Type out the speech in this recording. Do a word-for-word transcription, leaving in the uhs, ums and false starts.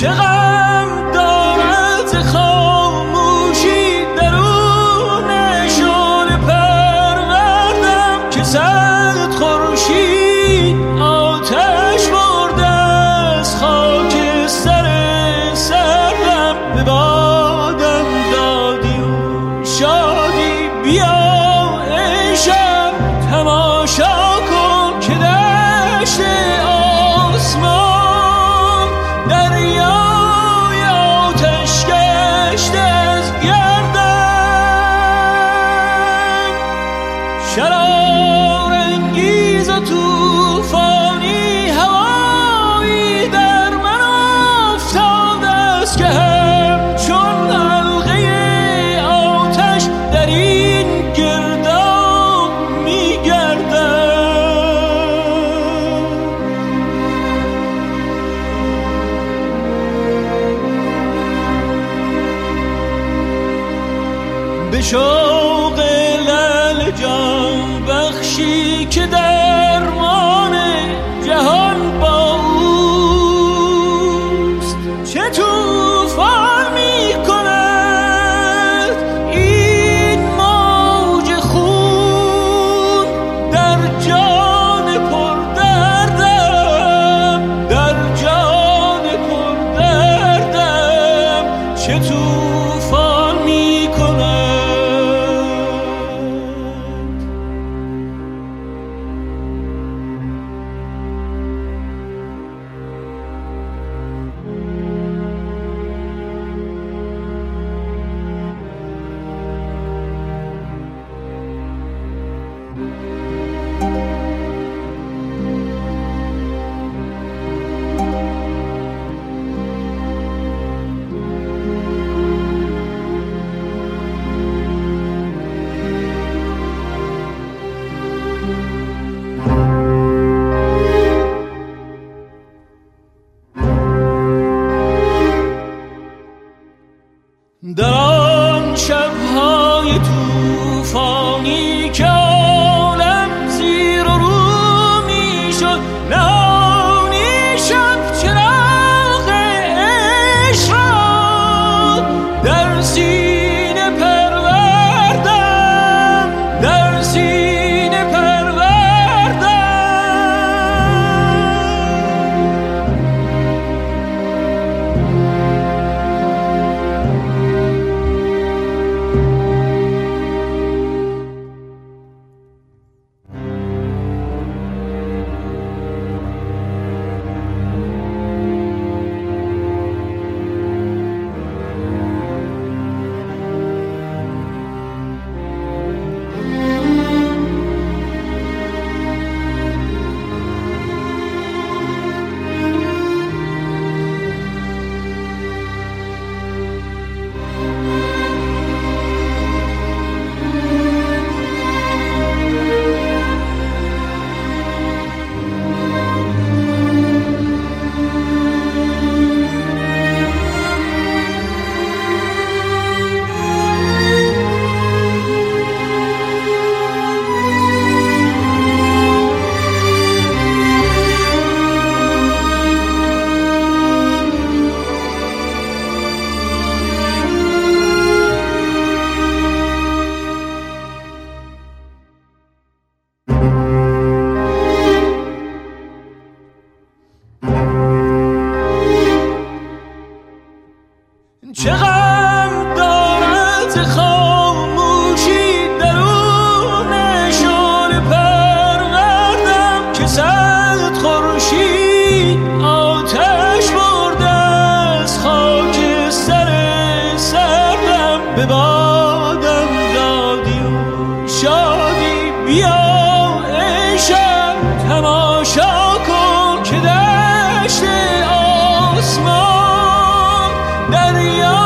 چه غم دارد ز خاموشی درون شعله پروردم که صد خورشید آتش برده از خاک سر سرم به بادم دادی و شادی. بیا ای شب تماشا کن که دشت آسمان دریای آتش گشته از گردن. شرارانگیز و طوفانی هوایی در من افتاده است که همچون حلقه آتش در این گرداب می‌گردد. به شوق لعل جان بخشی که درمان جهان با اوست، چه طوفان می کند این موج خون در جان پردردم، در جان پردردم چه طوفان می کند. در آن شب‌های طوفانی که عالم زیر و رو می‌شد، نهانی شب چراغ عشق را در سینه پروردم، در سینه پروردم. چه غم دارد ز خاموشی درون شعله پروردم که صد خورشید آتش برده از خاک سر سرم به بادم دادی و شادی. بیا ای شب تماشا کن که دشت آسمان دریا